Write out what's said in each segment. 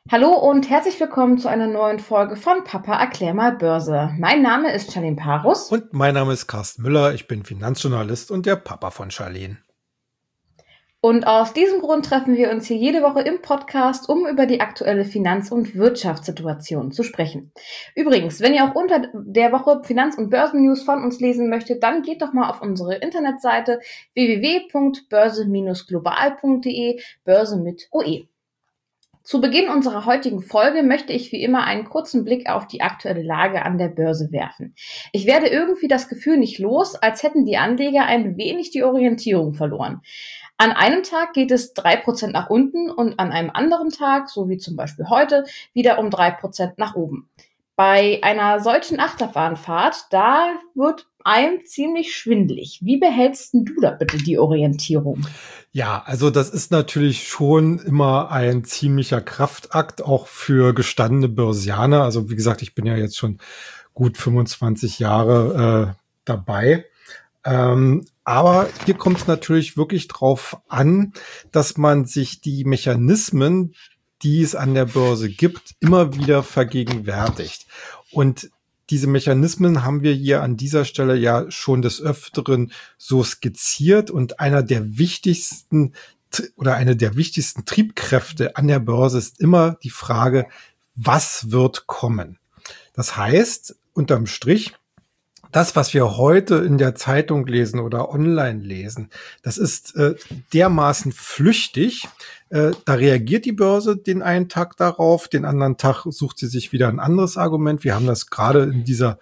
Hallo und herzlich willkommen zu einer neuen Folge von Papa erklär mal Börse. Mein Name ist Charlene Parus. Und mein Name ist Carsten Müller, ich bin Finanzjournalist und der Papa von Charlene. Und aus diesem Grund treffen wir uns hier jede Woche im Podcast, um über die aktuelle Finanz- und Wirtschaftssituation zu sprechen. Übrigens, wenn ihr auch unter der Woche Finanz- und Börsennews von uns lesen möchtet, dann geht doch mal auf unsere Internetseite www.börse-global.de, Börse mit OE. Zu Beginn unserer heutigen Folge möchte ich wie immer einen kurzen Blick auf die aktuelle Lage an der Börse werfen. Ich werde irgendwie das Gefühl nicht los, als hätten die Anleger ein wenig die Orientierung verloren. An einem Tag geht es 3% nach unten und an einem anderen Tag, so wie zum Beispiel heute, wieder um 3% nach oben. Bei einer solchen Achterbahnfahrt, da wird einem ziemlich schwindelig. Wie behältst du da bitte die Orientierung? Ja, also das ist natürlich schon immer ein ziemlicher Kraftakt, auch für gestandene Börsianer. Also wie gesagt, ich bin ja jetzt schon gut 25 Jahre dabei. Aber hier kommt es natürlich wirklich drauf an, dass man sich die Mechanismen, die es an der Börse gibt, immer wieder vergegenwärtigt. Und diese Mechanismen haben wir hier an dieser Stelle ja schon des Öfteren so skizziert, und eine der wichtigsten Triebkräfte an der Börse ist immer die Frage, was wird kommen? Das heißt, unterm Strich, das, was wir heute in der Zeitung lesen oder online lesen, das ist dermaßen flüchtig. Da reagiert die Börse den einen Tag darauf, den anderen Tag sucht sie sich wieder ein anderes Argument. Wir haben das gerade in dieser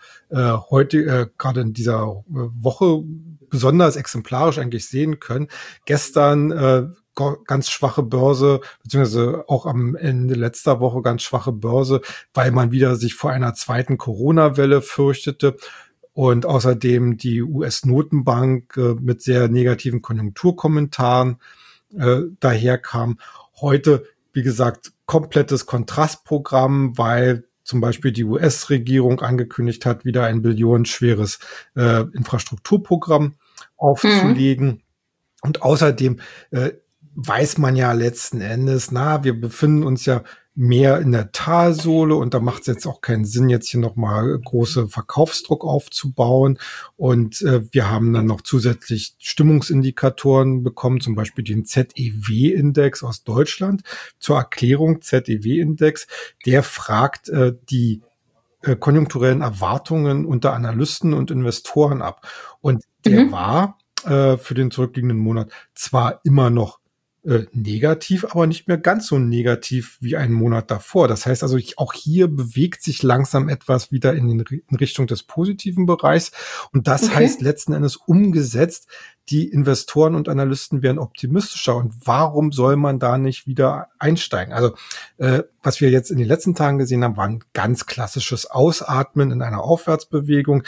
Woche besonders exemplarisch eigentlich sehen können. Gestern ganz schwache Börse, beziehungsweise auch am Ende letzter Woche ganz schwache Börse, weil man wieder sich vor einer zweiten Corona-Welle fürchtete. Und außerdem die US-Notenbank mit sehr negativen Konjunkturkommentaren daherkam. Heute, wie gesagt, komplettes Kontrastprogramm, weil zum Beispiel die US-Regierung angekündigt hat, wieder ein billionenschweres Infrastrukturprogramm aufzulegen. Und außerdem weiß man ja letzten Endes, wir befinden uns ja mehr in der Talsohle, und da macht es jetzt auch keinen Sinn, jetzt hier nochmal große Verkaufsdruck aufzubauen. Und wir haben dann noch zusätzlich Stimmungsindikatoren bekommen, zum Beispiel den ZEW-Index aus Deutschland. Zur Erklärung, ZEW-Index, der fragt die konjunkturellen Erwartungen unter Analysten und Investoren ab. Und der war für den zurückliegenden Monat zwar immer noch negativ, aber nicht mehr ganz so negativ wie einen Monat davor. Das heißt also, auch hier bewegt sich langsam etwas wieder in Richtung des positiven Bereichs. Und das heißt letzten Endes umgesetzt, die Investoren und Analysten werden optimistischer. Und warum soll man da nicht wieder einsteigen? Also was wir jetzt in den letzten Tagen gesehen haben, war ein ganz klassisches Ausatmen in einer Aufwärtsbewegung.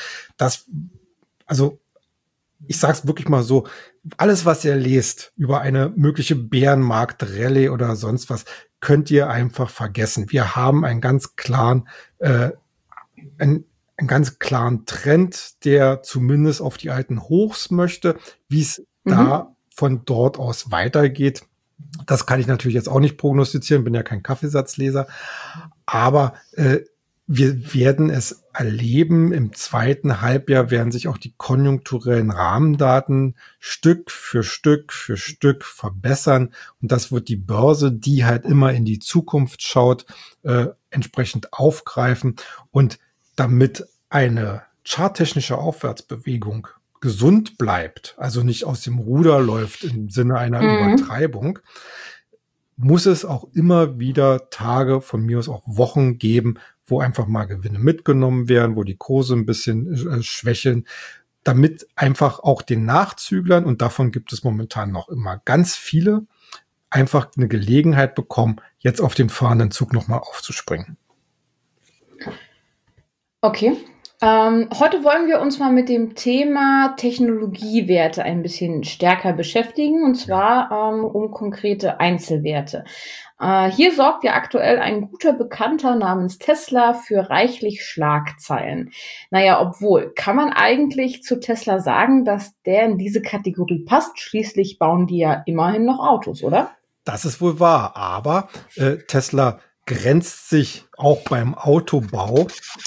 Ich sage es wirklich mal so, alles, was ihr lest über eine mögliche Bärenmarkt-Rallye oder sonst was, könnt ihr einfach vergessen. Wir haben einen ganz klaren Trend, der zumindest auf die alten Hochs möchte. Wie es da von dort aus weitergeht, das kann ich natürlich jetzt auch nicht prognostizieren, bin ja kein Kaffeesatzleser, aber wir werden es erleben. Im zweiten Halbjahr werden sich auch die konjunkturellen Rahmendaten Stück für Stück verbessern. Und das wird die Börse, die halt immer in die Zukunft schaut, entsprechend aufgreifen. Und damit eine charttechnische Aufwärtsbewegung gesund bleibt, also nicht aus dem Ruder läuft im Sinne einer Übertreibung, muss es auch immer wieder Tage, von mir aus auch Wochen geben, wo einfach mal Gewinne mitgenommen werden, wo die Kurse ein bisschen schwächeln, damit einfach auch den Nachzüglern, und davon gibt es momentan noch immer ganz viele, einfach eine Gelegenheit bekommen, jetzt auf den fahrenden Zug nochmal aufzuspringen. Okay. Heute wollen wir uns mal mit dem Thema Technologiewerte ein bisschen stärker beschäftigen, und zwar um konkrete Einzelwerte. Hier sorgt ja aktuell ein guter Bekannter namens Tesla für reichlich Schlagzeilen. Naja, obwohl, kann man eigentlich zu Tesla sagen, dass der in diese Kategorie passt? Schließlich bauen die ja immerhin noch Autos, oder? Das ist wohl wahr, aber Tesla grenzt sich auch beim Autobau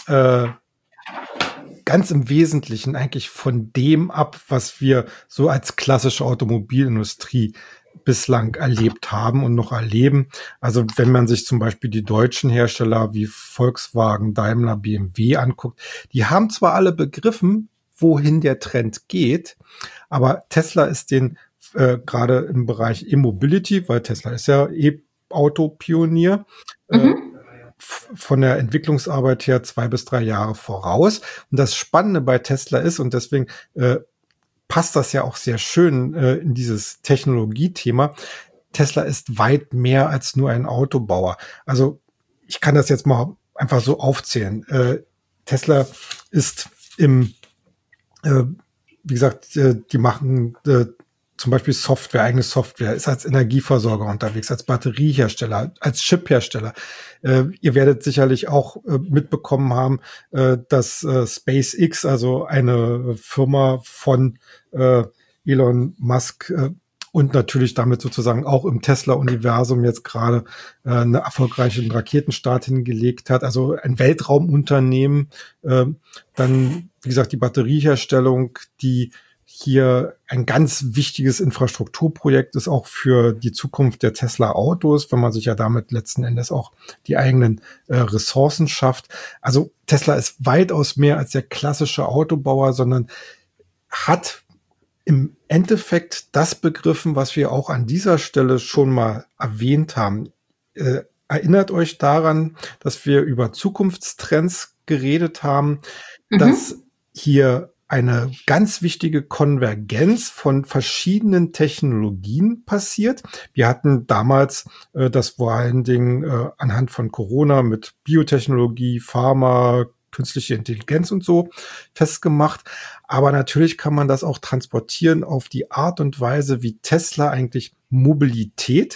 ganz im Wesentlichen eigentlich von dem ab, was wir so als klassische Automobilindustrie bislang erlebt haben und noch erleben. Also wenn man sich zum Beispiel die deutschen Hersteller wie Volkswagen, Daimler, BMW anguckt, die haben zwar alle begriffen, wohin der Trend geht, aber Tesla ist den gerade im Bereich E-Mobility, weil Tesla ist ja E-Auto-Pionier, von der Entwicklungsarbeit her 2 bis 3 Jahre voraus. Und das Spannende bei Tesla ist, und deswegen passt das ja auch sehr schön in dieses Technologiethema, Tesla ist weit mehr als nur ein Autobauer. Also ich kann das jetzt mal einfach so aufzählen. Tesla ist wie gesagt, die machen zum Beispiel Software, eigene Software, ist als Energieversorger unterwegs, als Batteriehersteller, als Chiphersteller. Ihr werdet sicherlich auch mitbekommen haben, dass SpaceX, also eine Firma von Elon Musk, und natürlich damit sozusagen auch im Tesla-Universum jetzt gerade einen erfolgreichen Raketenstart hingelegt hat. Also ein Weltraumunternehmen. Dann, wie gesagt, die Batterieherstellung, die hier ein ganz wichtiges Infrastrukturprojekt ist, auch für die Zukunft der Tesla-Autos, wenn man sich ja damit letzten Endes auch die eigenen Ressourcen schafft. Also Tesla ist weitaus mehr als der klassische Autobauer, sondern hat im Endeffekt das begriffen, was wir auch an dieser Stelle schon mal erwähnt haben. Erinnert euch daran, dass wir über Zukunftstrends geredet haben, dass hier eine ganz wichtige Konvergenz von verschiedenen Technologien passiert. Wir hatten damals das vor allen Dingen anhand von Corona mit Biotechnologie, Pharma, künstliche Intelligenz und so festgemacht. Aber natürlich kann man das auch transportieren auf die Art und Weise, wie Tesla eigentlich Mobilität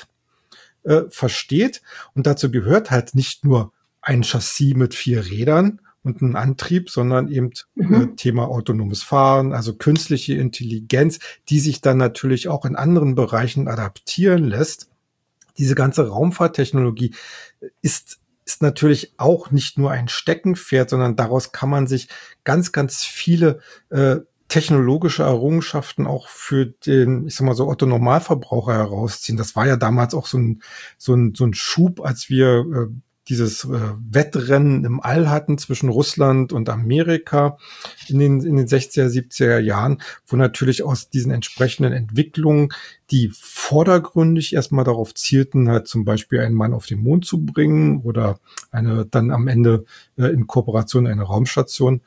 versteht. Und dazu gehört halt nicht nur ein Chassis mit 4 Rädern und ein Antrieb, sondern eben Thema autonomes Fahren, also künstliche Intelligenz, die sich dann natürlich auch in anderen Bereichen adaptieren lässt. Diese ganze Raumfahrttechnologie ist natürlich auch nicht nur ein Steckenpferd, sondern daraus kann man sich ganz, ganz viele technologische Errungenschaften auch für den, ich sag mal so, Otto-Normalverbraucher herausziehen. Das war ja damals auch so ein Schub, als wir dieses Wettrennen im All hatten zwischen Russland und Amerika in den 60er, 70er Jahren, wo natürlich aus diesen entsprechenden Entwicklungen, die vordergründig erstmal darauf zielten, halt zum Beispiel einen Mann auf den Mond zu bringen oder dann am Ende in Kooperation eine Raumstation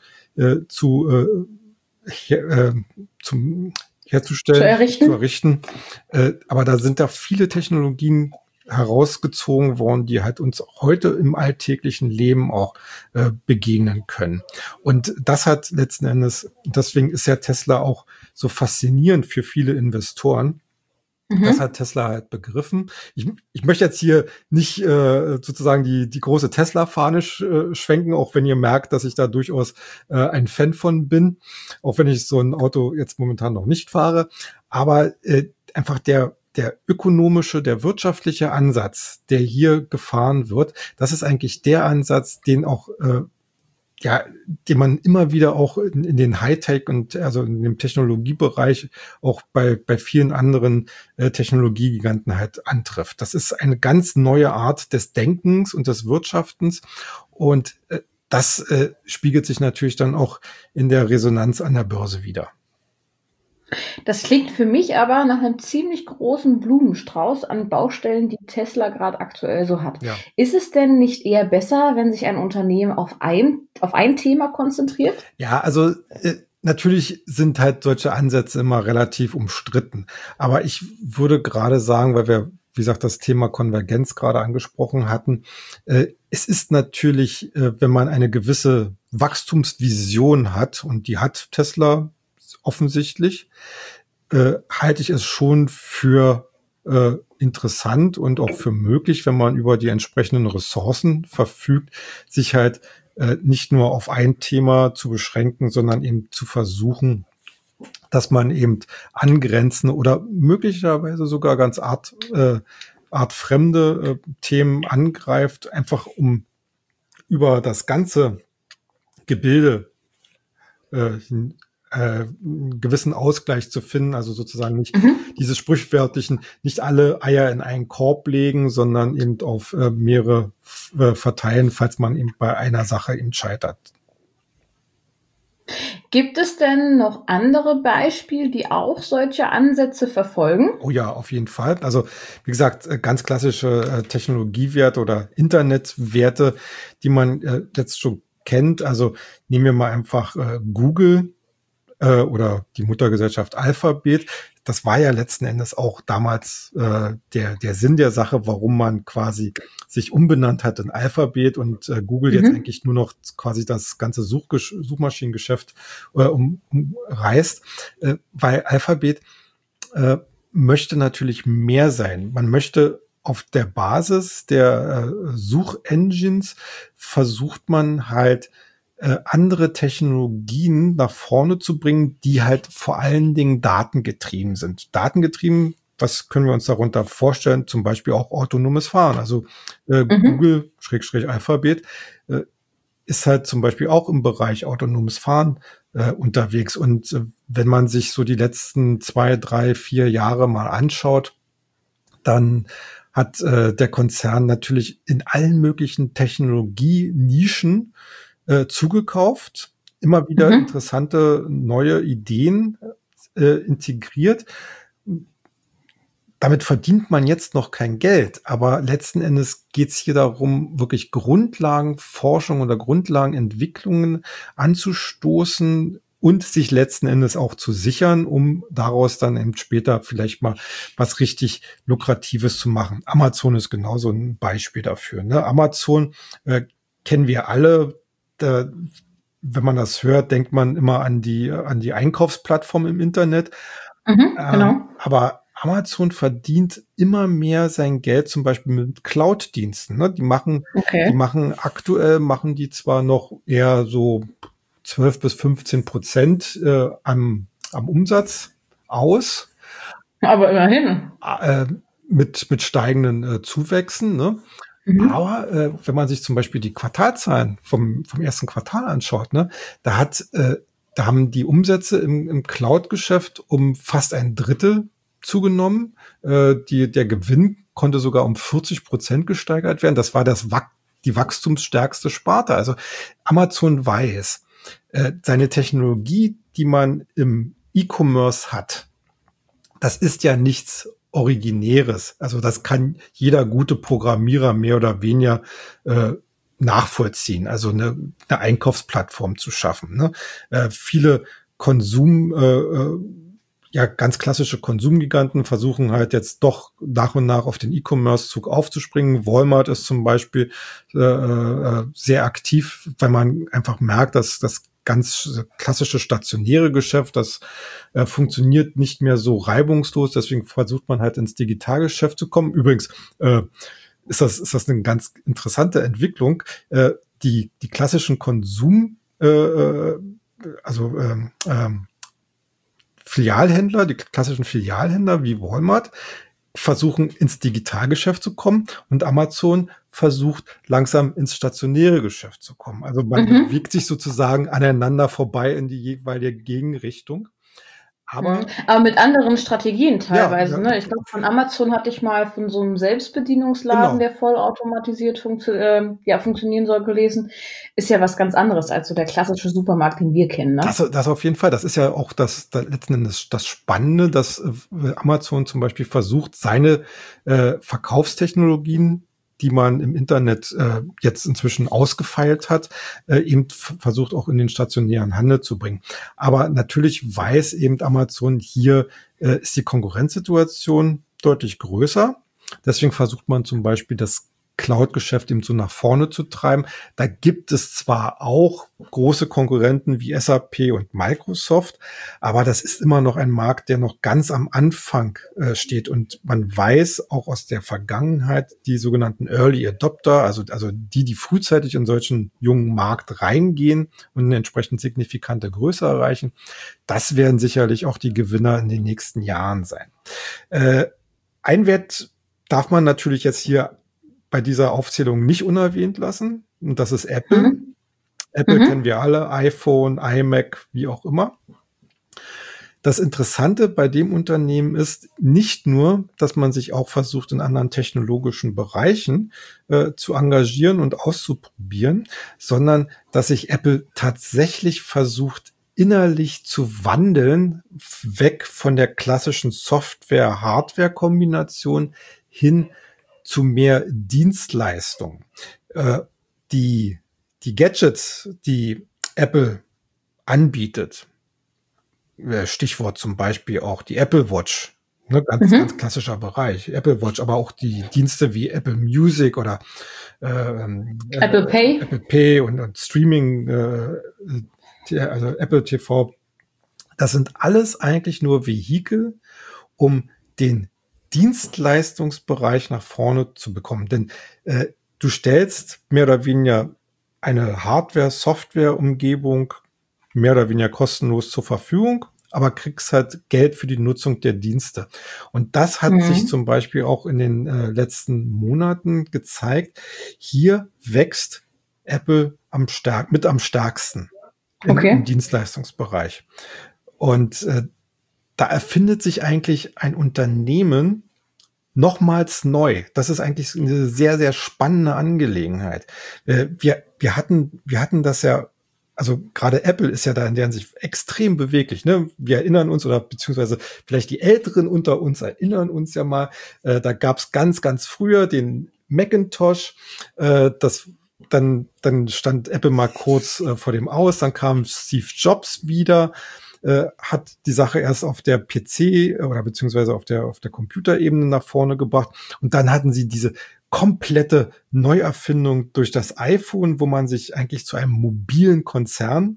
herzustellen, zu errichten. Aber da sind da viele Technologien herausgezogen worden, die halt uns heute im alltäglichen Leben auch begegnen können. Und das hat letzten Endes, deswegen ist ja Tesla auch so faszinierend für viele Investoren. Das hat Tesla halt begriffen. Ich möchte jetzt hier nicht sozusagen die große Tesla-Fahne schwenken, auch wenn ihr merkt, dass ich da durchaus ein Fan von bin, auch wenn ich so ein Auto jetzt momentan noch nicht fahre. Aber einfach der ökonomische, der wirtschaftliche Ansatz, der hier gefahren wird, das ist eigentlich der Ansatz, den auch den man immer wieder auch in den Hightech und also in dem Technologiebereich auch bei vielen anderen Technologiegiganten halt antrifft. Das ist eine ganz neue Art des Denkens und des Wirtschaftens und das spiegelt sich natürlich dann auch in der Resonanz an der Börse wider. Das klingt für mich aber nach einem ziemlich großen Blumenstrauß an Baustellen, die Tesla gerade aktuell so hat. Ja. Ist es denn nicht eher besser, wenn sich ein Unternehmen auf ein Thema konzentriert? Ja, also natürlich sind halt solche Ansätze immer relativ umstritten. Aber ich würde gerade sagen, weil wir, wie gesagt, das Thema Konvergenz gerade angesprochen hatten, es ist natürlich, wenn man eine gewisse Wachstumsvision hat, und die hat Tesla offensichtlich, halte ich es schon für interessant und auch für möglich, wenn man über die entsprechenden Ressourcen verfügt, sich halt nicht nur auf ein Thema zu beschränken, sondern eben zu versuchen, dass man eben angrenzende oder möglicherweise sogar ganz artfremde Themen angreift, einfach um über das ganze Gebilde einen gewissen Ausgleich zu finden, also sozusagen nicht diese sprichwörtlichen, nicht alle Eier in einen Korb legen, sondern eben auf mehrere verteilen, falls man eben bei einer Sache eben scheitert. Gibt es denn noch andere Beispiele, die auch solche Ansätze verfolgen? Oh ja, auf jeden Fall. Also wie gesagt, ganz klassische Technologiewerte oder Internetwerte, die man jetzt schon kennt. Also nehmen wir mal einfach Google oder die Muttergesellschaft Alphabet. Das war ja letzten Endes auch damals der Sinn der Sache, warum man quasi sich umbenannt hat in Alphabet und Google jetzt eigentlich nur noch quasi das ganze Suchmaschinengeschäft umreißt, weil Alphabet möchte natürlich mehr sein. Man möchte auf der Basis der Suchengines versucht man halt andere Technologien nach vorne zu bringen, die halt vor allen Dingen datengetrieben sind. Datengetrieben, was können wir uns darunter vorstellen? Zum Beispiel auch autonomes Fahren. Also Google, Alphabet, ist halt zum Beispiel auch im Bereich autonomes Fahren unterwegs. Und wenn man sich so die letzten 2, 3, 4 Jahre mal anschaut, dann hat der Konzern natürlich in allen möglichen Technologienischen zugekauft, immer wieder interessante neue Ideen integriert. Damit verdient man jetzt noch kein Geld, aber letzten Endes geht es hier darum, wirklich Grundlagenforschung oder Grundlagenentwicklungen anzustoßen und sich letzten Endes auch zu sichern, um daraus dann eben später vielleicht mal was richtig Lukratives zu machen. Amazon ist genauso ein Beispiel dafür. Ne? Amazon kennen wir alle. Wenn man das hört, denkt man immer an die Einkaufsplattform im Internet. Genau. Aber Amazon verdient immer mehr sein Geld zum Beispiel mit Cloud-Diensten. Ne? Die machen aktuell machen die zwar noch eher so 12-15% am Umsatz aus. Aber immerhin. Mit steigenden Zuwächsen. Ne? Aber wenn man sich zum Beispiel die Quartalzahlen vom ersten Quartal anschaut, ne, da haben die Umsätze im Cloud-Geschäft um fast ein Drittel zugenommen. Der Gewinn konnte sogar um 40% gesteigert werden. Das war die wachstumsstärkste Sparte. Also Amazon weiß, seine Technologie, die man im E-Commerce hat, das ist ja nichts Originäres. Also das kann jeder gute Programmierer mehr oder weniger nachvollziehen. Also eine Einkaufsplattform zu schaffen. Ne? Viele ganz klassische Konsumgiganten versuchen halt jetzt doch nach und nach auf den E-Commerce-Zug aufzuspringen. Walmart ist zum Beispiel sehr aktiv, weil man einfach merkt, dass das ganz klassische stationäre Geschäft, das funktioniert nicht mehr so reibungslos. Deswegen versucht man halt ins Digitalgeschäft zu kommen. Übrigens ist das eine ganz interessante Entwicklung. Die klassischen Filialhändler, die klassischen Filialhändler wie Walmart, versuchen ins Digitalgeschäft zu kommen und Amazon versucht langsam ins stationäre Geschäft zu kommen. Also man bewegt sich sozusagen aneinander vorbei in die jeweilige Gegenrichtung. Aber mit anderen Strategien teilweise. Ja, ne? Ich glaube, von Amazon hatte ich mal von so einem Selbstbedienungsladen, der vollautomatisiert funktionieren soll, gelesen. Ist ja was ganz anderes als so der klassische Supermarkt, den wir kennen. Ne? Das auf jeden Fall. Das ist ja auch letzten Endes das Spannende, dass Amazon zum Beispiel versucht, seine Verkaufstechnologien, die man im Internet jetzt inzwischen ausgefeilt hat, eben versucht auch in den stationären Handel zu bringen. Aber natürlich weiß eben Amazon, hier ist die Konkurrenzsituation deutlich größer. Deswegen versucht man zum Beispiel das Cloud-Geschäft eben so nach vorne zu treiben. Da gibt es zwar auch große Konkurrenten wie SAP und Microsoft, aber das ist immer noch ein Markt, der noch ganz am Anfang steht. Und man weiß auch aus der Vergangenheit, die sogenannten Early Adopter, also die frühzeitig in solchen jungen Markt reingehen und eine entsprechend signifikante Größe erreichen, das werden sicherlich auch die Gewinner in den nächsten Jahren sein. Ein Wert, darf man natürlich jetzt hier bei dieser Aufzählung nicht unerwähnt lassen. Und das ist Apple. Apple kennen wir alle, iPhone, iMac, wie auch immer. Das Interessante bei dem Unternehmen ist nicht nur, dass man sich auch versucht, in anderen technologischen Bereichen zu engagieren und auszuprobieren, sondern dass sich Apple tatsächlich versucht, innerlich zu wandeln, weg von der klassischen Software-Hardware-Kombination hin zu mehr Dienstleistung. Die Gadgets, die Apple anbietet, Stichwort zum Beispiel auch die Apple Watch, ne, ganz klassischer Bereich, Apple Watch, aber auch die Dienste wie Apple Music oder Apple Pay, Apple Pay und Streaming, also Apple TV, das sind alles eigentlich nur Vehikel, um den Dienstleistungsbereich nach vorne zu bekommen. Denn du stellst mehr oder weniger eine Hardware-Software-Umgebung mehr oder weniger kostenlos zur Verfügung, aber kriegst halt Geld für die Nutzung der Dienste. Und das hat sich zum Beispiel auch in den letzten Monaten gezeigt. Hier wächst Apple am stärksten im Dienstleistungsbereich. Und da erfindet sich eigentlich ein Unternehmen nochmals neu. Das ist eigentlich eine sehr, sehr spannende Angelegenheit. Wir hatten das ja. Also gerade Apple ist ja da in der Hinsicht extrem beweglich. Ne? Wir erinnern uns oder beziehungsweise vielleicht die Älteren unter uns erinnern uns ja mal, da gab es ganz, ganz früher den Macintosh. Dann stand Apple mal kurz vor dem Aus. Dann kam Steve Jobs wieder, hat die Sache erst auf der PC oder beziehungsweise auf der Computerebene nach vorne gebracht. Und dann hatten sie diese komplette Neuerfindung durch das iPhone, wo man sich eigentlich zu einem mobilen Konzern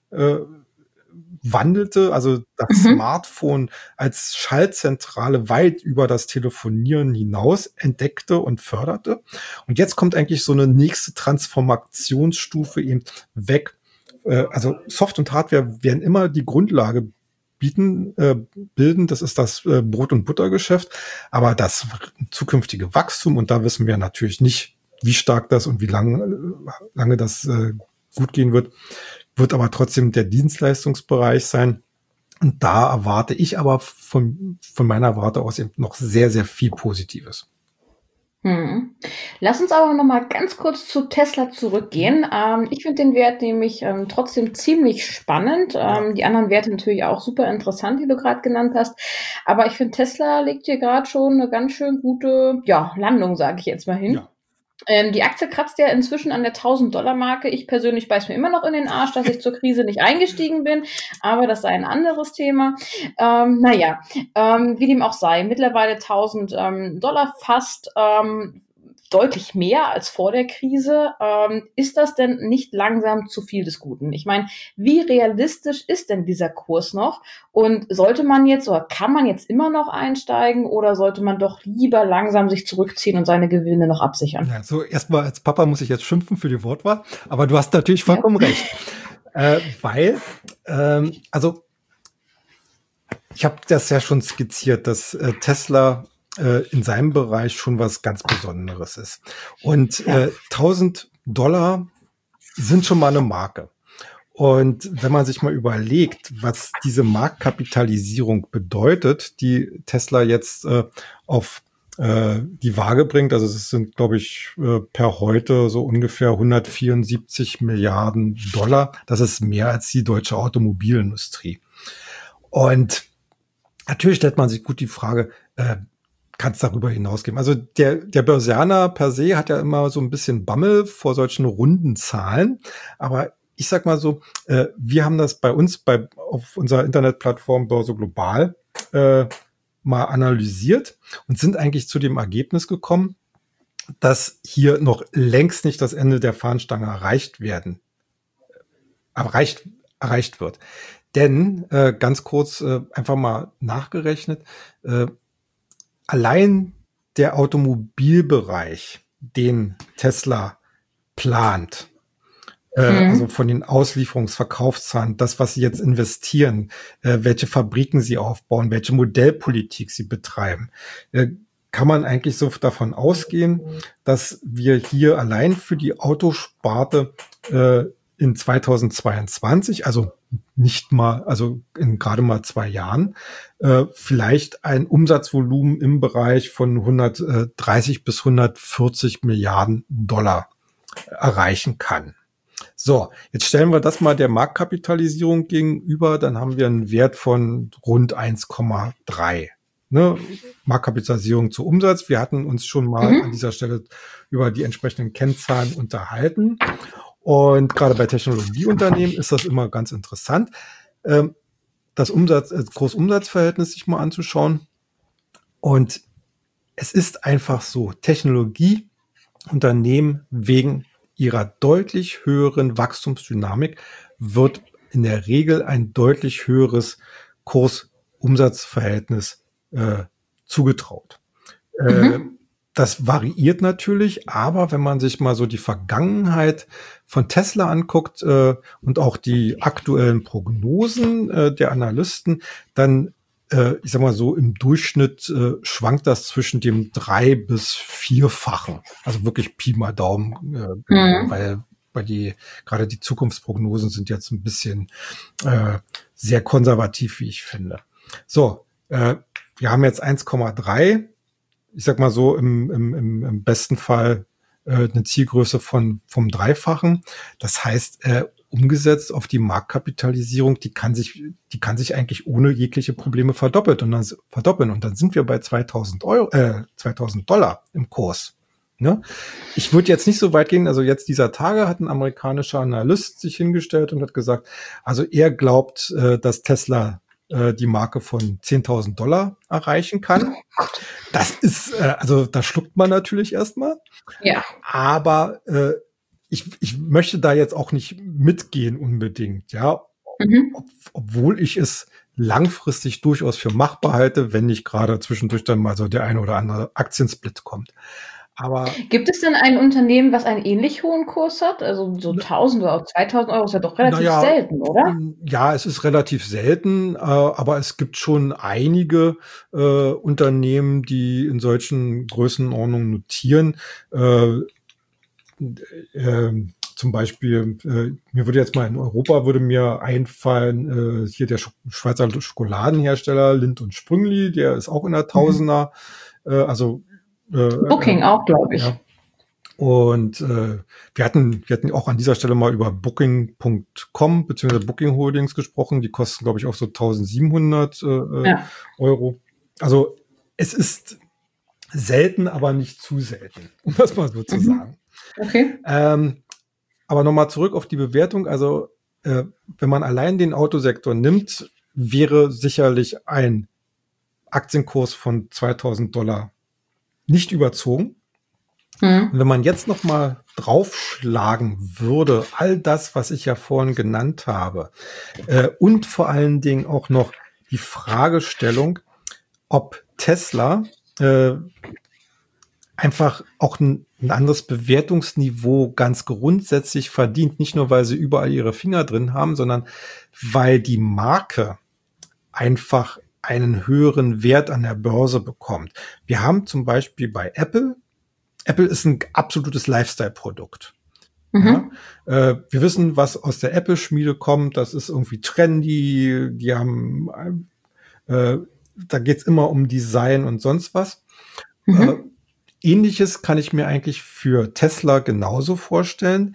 wandelte, also das Smartphone als Schaltzentrale weit über das Telefonieren hinaus entdeckte und förderte. Und jetzt kommt eigentlich so eine nächste Transformationsstufe eben weg. Also Soft und Hardware werden immer die Grundlage bilden. Das ist das Brot- und Buttergeschäft. Aber das zukünftige Wachstum, und da wissen wir natürlich nicht, wie stark das und wie lange das gut gehen wird aber trotzdem der Dienstleistungsbereich sein. Und da erwarte ich aber von meiner Warte aus eben noch sehr, sehr viel Positives. Lass uns aber noch mal ganz kurz zu Tesla zurückgehen. Ich finde den Wert nämlich trotzdem ziemlich spannend. Die anderen Werte natürlich auch super interessant, die du gerade genannt hast. Aber ich finde, Tesla legt hier gerade schon eine ganz schön gute Landung, sage ich jetzt mal hin. Ja. Die Aktie kratzt ja inzwischen an der $1.000-Marke. Ich persönlich beiß mir immer noch in den Arsch, dass ich zur Krise nicht eingestiegen bin, aber das sei ein anderes Thema. Wie dem auch sei, mittlerweile $1.000 fast, deutlich mehr als vor der Krise. Ist das denn nicht langsam zu viel des Guten? Ich meine, wie realistisch ist denn dieser Kurs noch? Und sollte man jetzt oder kann man jetzt immer noch einsteigen oder sollte man doch lieber langsam sich zurückziehen und seine Gewinne noch absichern? Ja, so erstmal als Papa muss ich jetzt schimpfen für die Wortwahl, aber du hast natürlich vollkommen recht. Weil ich habe das ja schon skizziert, dass Tesla in seinem Bereich schon was ganz Besonderes ist. Und $1.000 sind schon mal eine Marke. Und wenn man sich mal überlegt, was diese Marktkapitalisierung bedeutet, die Tesla jetzt auf die Waage bringt, also es sind, glaube ich, per heute so ungefähr 174 Milliarden $. Das ist mehr als die deutsche Automobilindustrie. Und natürlich stellt man sich gut die Frage, kann es darüber hinausgehen? Also der Börsianer per se hat ja immer so ein bisschen Bammel vor solchen runden Zahlen, aber ich sag mal so, wir haben das bei uns auf unserer Internetplattform Börse Global mal analysiert und sind eigentlich zu dem Ergebnis gekommen, dass hier noch längst nicht das Ende der Fahnenstange erreicht wird. Denn ganz kurz einfach mal nachgerechnet, allein der Automobilbereich, den Tesla plant, also von den Auslieferungsverkaufszahlen, das, was sie jetzt investieren, welche Fabriken sie aufbauen, welche Modellpolitik sie betreiben, kann man eigentlich so davon ausgehen, dass wir hier allein für die Autosparte in 2022, also nicht mal, also in gerade mal 2 Jahren, vielleicht ein Umsatzvolumen im Bereich von 130 bis 140 Milliarden Dollar erreichen kann. So, jetzt stellen wir das mal der Marktkapitalisierung gegenüber, dann haben wir einen Wert von rund 1,3. Ne? Marktkapitalisierung zu Umsatz. Wir hatten uns schon mal an dieser Stelle über die entsprechenden Kennzahlen unterhalten. Und gerade bei Technologieunternehmen ist das immer ganz interessant, das Groß-Umsatz-Verhältnis sich mal anzuschauen. Und es ist einfach so, Technologieunternehmen wegen ihrer deutlich höheren Wachstumsdynamik wird in der Regel ein deutlich höheres Kurs-Umsatz-Verhältnis zugetraut. Das variiert natürlich, aber wenn man sich mal so die Vergangenheit von Tesla anguckt und auch die aktuellen Prognosen der Analysten, dann ich sag mal so, im Durchschnitt schwankt das zwischen dem 3- bis 4-fachen. Also wirklich Pi mal Daumen, weil gerade die Zukunftsprognosen sind jetzt ein bisschen sehr konservativ, wie ich finde. So, wir haben jetzt 1,3. Ich sag mal so, im besten Fall eine Zielgröße vom Dreifachen. Das heißt, umgesetzt auf die Marktkapitalisierung, die kann sich eigentlich ohne jegliche Probleme verdoppeln. Und dann sind wir bei 2000 Dollar im Kurs. Ne? Ich würde jetzt nicht so weit gehen, also jetzt dieser Tage hat ein amerikanischer Analyst sich hingestellt und hat gesagt, also er glaubt, dass Tesla die Marke von 10.000 Dollar erreichen kann. Das ist, also da schluckt man natürlich erstmal. Ja. Aber ich möchte da jetzt auch nicht mitgehen unbedingt, ja. Obwohl ich es langfristig durchaus für machbar halte, wenn nicht gerade zwischendurch dann mal so der eine oder andere Aktiensplit kommt. Aber gibt es denn ein Unternehmen, was einen ähnlich hohen Kurs hat? Also so 1.000 oder 2.000 Euro ist ja doch relativ selten, oder? Ja, es ist relativ selten, aber es gibt schon einige Unternehmen, die in solchen Größenordnungen notieren. Zum Beispiel, mir würde jetzt mal in Europa würde mir einfallen, hier der Schweizer Schokoladenhersteller Lindt und Sprüngli, der ist auch in der Tausender, Booking auch, glaube ich. Ja. Und wir hatten auch an dieser Stelle mal über Booking.com bzw. Booking Holdings gesprochen. Die kosten, glaube ich, auch so 1.700 Euro. Also es ist selten, aber nicht zu selten, um das mal so zu sagen. Okay. Aber nochmal zurück auf die Bewertung. Also wenn man allein den Autosektor nimmt, wäre sicherlich ein Aktienkurs von 2.000 Dollar nicht überzogen. Und wenn man jetzt noch mal draufschlagen würde, all das, was ich ja vorhin genannt habe, und vor allen Dingen auch noch die Fragestellung, ob Tesla einfach auch ein anderes Bewertungsniveau ganz grundsätzlich verdient, nicht nur, weil sie überall ihre Finger drin haben, sondern weil die Marke einfach einen höheren Wert an der Börse bekommt. Wir haben zum Beispiel bei Apple ist ein absolutes Lifestyle-Produkt. Ja, wir wissen, was aus der Apple-Schmiede kommt. Das ist irgendwie trendy. Die haben, da geht's immer um Design und sonst was. Ähnliches kann ich mir eigentlich für Tesla genauso vorstellen.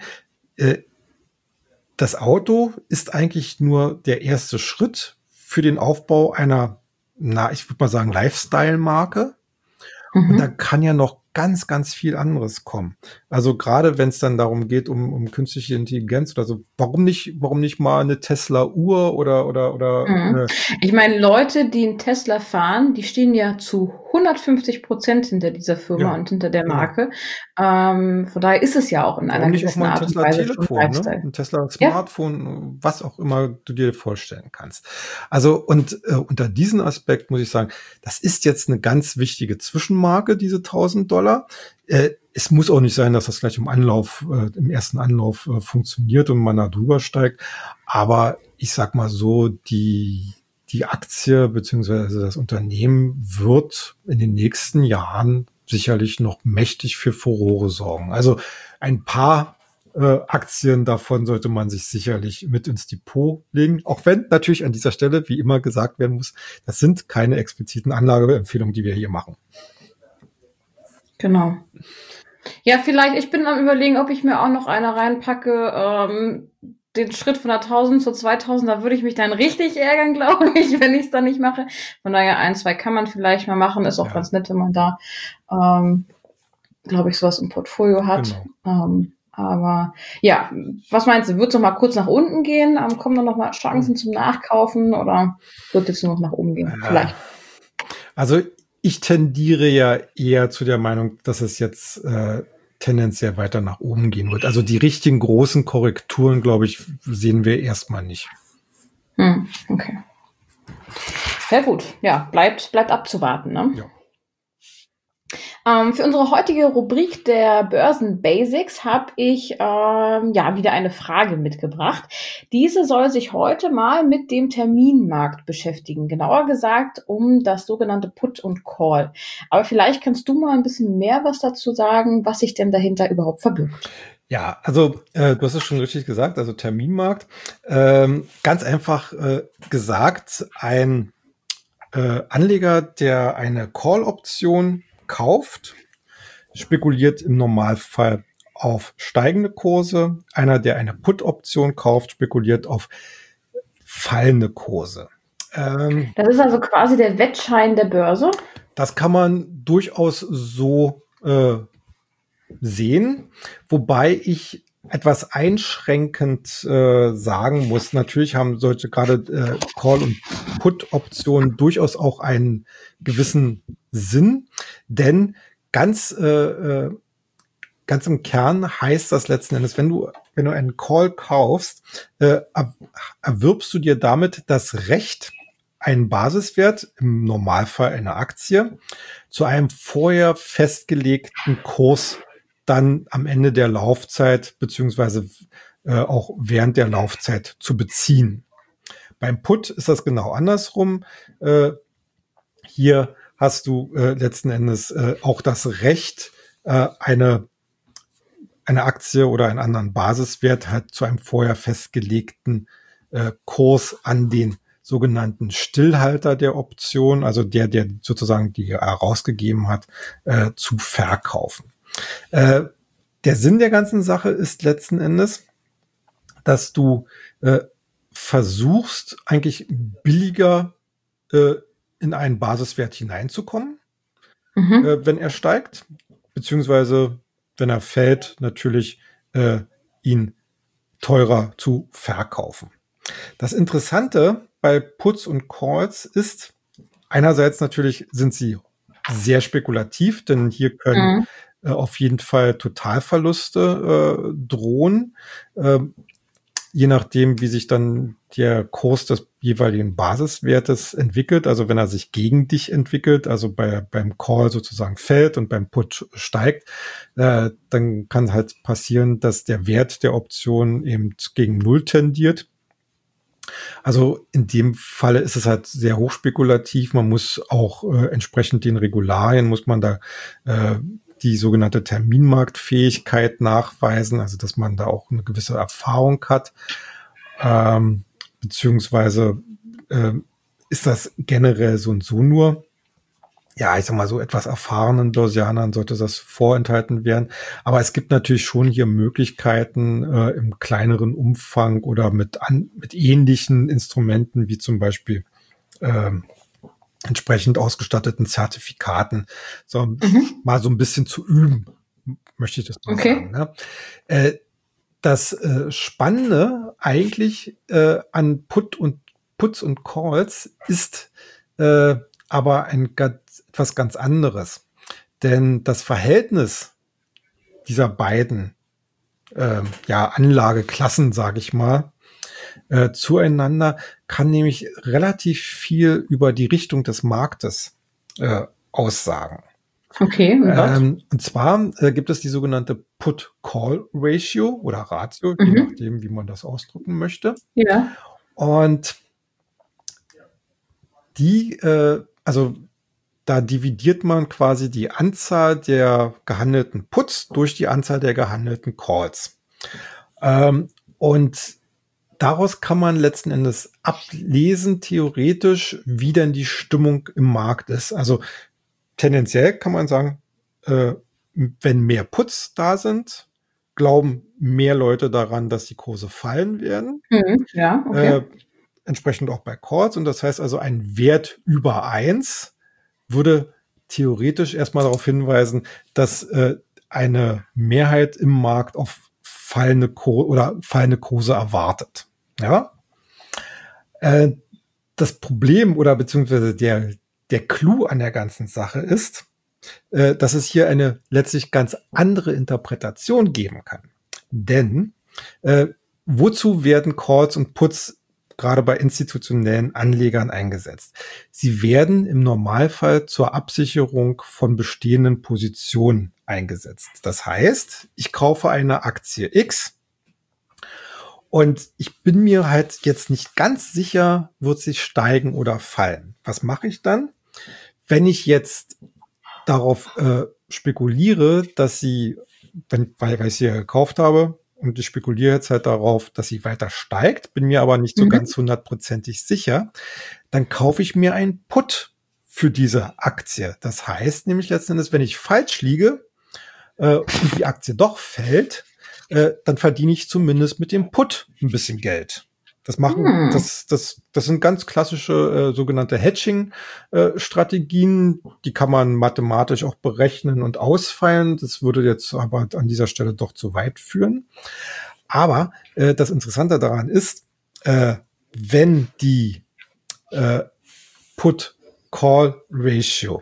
Das Auto ist eigentlich nur der erste Schritt für den Aufbau einer, ich würde mal sagen, Lifestyle-Marke. Und da kann ja noch ganz, ganz viel anderes kommen. Also gerade wenn es dann darum geht, um künstliche Intelligenz oder so, warum nicht mal eine Tesla-Uhr oder Ich meine, Leute, die einen Tesla fahren, die stehen ja zu 150% hinter dieser Firma und hinter der Marke. Von daher ist es ja auch in einer gewissen Art und Weise schon Lifestyle. Ein Tesla Smartphone, was auch immer du dir vorstellen kannst. Also und unter diesem Aspekt muss ich sagen, das ist jetzt eine ganz wichtige Zwischenmarke, diese 1.000 Dollar. Es muss auch nicht sein, dass das gleich im ersten Anlauf funktioniert und man da drüber steigt. Aber ich sag mal so, die die Aktie beziehungsweise das Unternehmen wird in den nächsten Jahren sicherlich noch mächtig für Furore sorgen. Also ein paar Aktien davon sollte man sich sicherlich mit ins Depot legen. Auch wenn natürlich an dieser Stelle, wie immer gesagt werden muss, das sind keine expliziten Anlageempfehlungen, die wir hier machen. Genau. Ja, vielleicht, ich bin am Überlegen, ob ich mir auch noch eine reinpacke. Den Schritt von 1.000 zu 2.000, da würde ich mich dann richtig ärgern, glaube ich, wenn ich es dann nicht mache. Von daher 1, 2 kann man vielleicht mal machen. Ist auch ganz nett, wenn man da, glaube ich, sowas im Portfolio hat. Genau. Aber ja, was meinst du? Wird es noch mal kurz nach unten gehen? Kommen da noch mal Chancen zum Nachkaufen oder wird es nur noch nach oben gehen? Vielleicht. Also ich tendiere ja eher zu der Meinung, dass es jetzt tendenziell weiter nach oben gehen wird. Also die richtigen großen Korrekturen, glaube ich, sehen wir erstmal nicht. Okay. Sehr gut. Ja, bleibt abzuwarten, ne? Ja. Für unsere heutige Rubrik der Börsen-Basics habe ich wieder eine Frage mitgebracht. Diese soll sich heute mal mit dem Terminmarkt beschäftigen. Genauer gesagt um das sogenannte Put und Call. Aber vielleicht kannst du mal ein bisschen mehr was dazu sagen, was sich denn dahinter überhaupt verbirgt. Ja, also du hast es schon richtig gesagt, also Terminmarkt. Ganz einfach gesagt, ein Anleger, der eine Call-Option kauft, spekuliert im Normalfall auf steigende Kurse. Einer, der eine Put-Option kauft, spekuliert auf fallende Kurse. Das ist also quasi der Wettschein der Börse? Das kann man durchaus so sehen, wobei ich etwas einschränkend sagen muss. Natürlich haben solche gerade Call- und Put-Optionen durchaus auch einen gewissen Sinn, denn ganz im Kern heißt das letzten Endes, wenn du einen Call kaufst, erwirbst du dir damit das Recht, einen Basiswert, im Normalfall eine Aktie, zu einem vorher festgelegten Kurs dann am Ende der Laufzeit beziehungsweise auch während der Laufzeit zu beziehen. Beim Put ist das genau andersrum. Hier hast du letzten Endes auch das Recht, eine Aktie oder einen anderen Basiswert halt zu einem vorher festgelegten Kurs an den sogenannten Stillhalter der Option, also der sozusagen die herausgegeben hat, zu verkaufen. Der Sinn der ganzen Sache ist letzten Endes, dass du versuchst, eigentlich billiger in einen Basiswert hineinzukommen, wenn er steigt, beziehungsweise wenn er fällt, natürlich ihn teurer zu verkaufen. Das Interessante bei Puts und Calls ist, einerseits natürlich sind sie sehr spekulativ, denn hier können auf jeden Fall Totalverluste drohen, je nachdem, wie sich dann der Kurs des jeweiligen Basiswertes entwickelt. Also wenn er sich gegen dich entwickelt, also beim Call sozusagen fällt und beim Put steigt, dann kann halt passieren, dass der Wert der Option eben gegen Null tendiert. Also in dem Falle ist es halt sehr hochspekulativ. Man muss auch entsprechend den Regularien, muss man da die sogenannte Terminmarktfähigkeit nachweisen, also dass man da auch eine gewisse Erfahrung hat. Beziehungsweise ist das generell so und so nur. Ja, ich sag mal, so etwas erfahrenen Börsianern sollte das vorenthalten werden. Aber es gibt natürlich schon hier Möglichkeiten im kleineren Umfang oder mit ähnlichen Instrumenten wie zum Beispiel entsprechend ausgestatteten Zertifikaten, so mal so ein bisschen zu üben, möchte ich das mal sagen. Ne? Das Spannende eigentlich an Puts und Calls ist aber etwas ganz anderes. Denn das Verhältnis dieser beiden Anlageklassen, sage ich mal, zueinander kann nämlich relativ viel über die Richtung des Marktes aussagen. Okay. Und zwar gibt es die sogenannte Put-Call-Ratio oder Ratio, je nachdem, wie man das ausdrücken möchte. Ja. Und also da dividiert man quasi die Anzahl der gehandelten Puts durch die Anzahl der gehandelten Calls. Und daraus kann man letzten Endes ablesen, theoretisch, wie denn die Stimmung im Markt ist. Also tendenziell kann man sagen, wenn mehr Puts da sind, glauben mehr Leute daran, dass die Kurse fallen werden. Ja, okay. Entsprechend auch bei Calls. Und das heißt also, ein Wert über 1 würde theoretisch erstmal darauf hinweisen, dass eine Mehrheit im Markt auf fallende Kurse erwartet. Ja? Das Problem oder beziehungsweise der Clou an der ganzen Sache ist, dass es hier eine letztlich ganz andere Interpretation geben kann. Denn wozu werden Calls und Puts gerade bei institutionellen Anlegern eingesetzt? Sie werden im Normalfall zur Absicherung von bestehenden Positionen eingesetzt. Das heißt, ich kaufe eine Aktie X und ich bin mir halt jetzt nicht ganz sicher, wird sie steigen oder fallen. Was mache ich dann? Wenn ich jetzt darauf spekuliere, dass sie, weil ich sie ja gekauft habe, und ich spekuliere jetzt halt darauf, dass sie weiter steigt, bin mir aber nicht so ganz 100%ig sicher, dann kaufe ich mir einen Put für diese Aktie. Das heißt nämlich letzten Endes, wenn ich falsch liege und die Aktie doch fällt, dann verdiene ich zumindest mit dem Put ein bisschen Geld. Das sind ganz klassische sogenannte Hedging-Strategien. Die kann man mathematisch auch berechnen und ausfeilen. Das würde jetzt aber an dieser Stelle doch zu weit führen. Aber das Interessante daran ist, wenn die Put-Call-Ratio,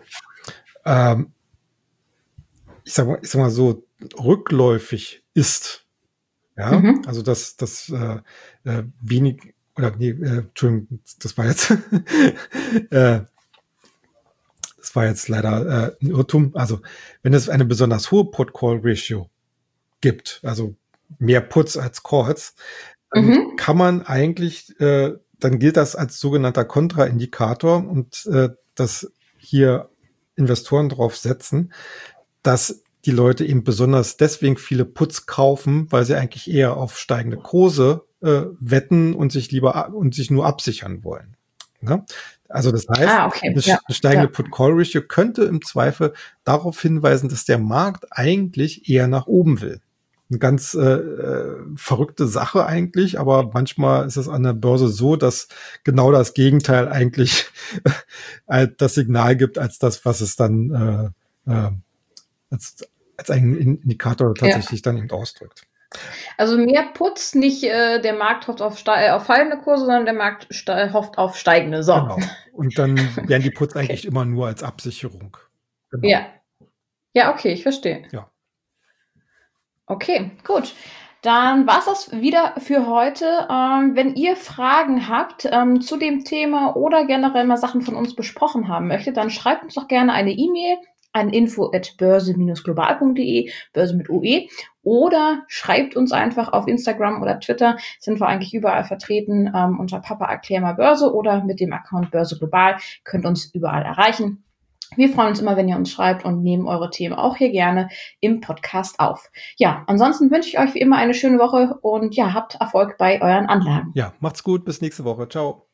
ich sag mal so, rückläufig ist, ja, also das wenig, oder nee, Entschuldigung, das war jetzt das war jetzt leider ein Irrtum. Also wenn es eine besonders hohe Put-Call-Ratio gibt, also mehr Puts als Calls, dann kann man eigentlich, dann gilt das als sogenannter Kontraindikator und dass hier Investoren drauf setzen, dass die Leute eben besonders deswegen viele Puts kaufen, weil sie eigentlich eher auf steigende Kurse wetten und sich nur absichern wollen. Ja? Also das heißt, eine steigende Put-Call-Ratio könnte im Zweifel darauf hinweisen, dass der Markt eigentlich eher nach oben will. Eine ganz verrückte Sache eigentlich, aber manchmal ist es an der Börse so, dass genau das Gegenteil eigentlich das Signal gibt, als das, was es dann als ein Indikator tatsächlich dann eben ausdrückt. Also mehr Puts, nicht der Markt hofft auf fallende Kurse, sondern der Markt hofft auf steigende. So. Genau. Und dann werden die Puts eigentlich immer nur als Absicherung. Genau. Ja. Ja, okay, ich verstehe. Ja. Okay, gut. Dann war's das wieder für heute. Wenn ihr Fragen habt zu dem Thema oder generell mal Sachen von uns besprochen haben möchtet, dann schreibt uns doch gerne eine E-Mail an info@börse-global.de, Börse mit UE, oder schreibt uns einfach auf Instagram oder Twitter, sind wir eigentlich überall vertreten, unter Papa erklär mal Börse oder mit dem Account Börse Global, könnt uns überall erreichen. Wir freuen uns immer, wenn ihr uns schreibt und nehmen eure Themen auch hier gerne im Podcast auf. Ja, ansonsten wünsche ich euch wie immer eine schöne Woche und ja, habt Erfolg bei euren Anlagen. Ja, macht's gut, bis nächste Woche. Ciao.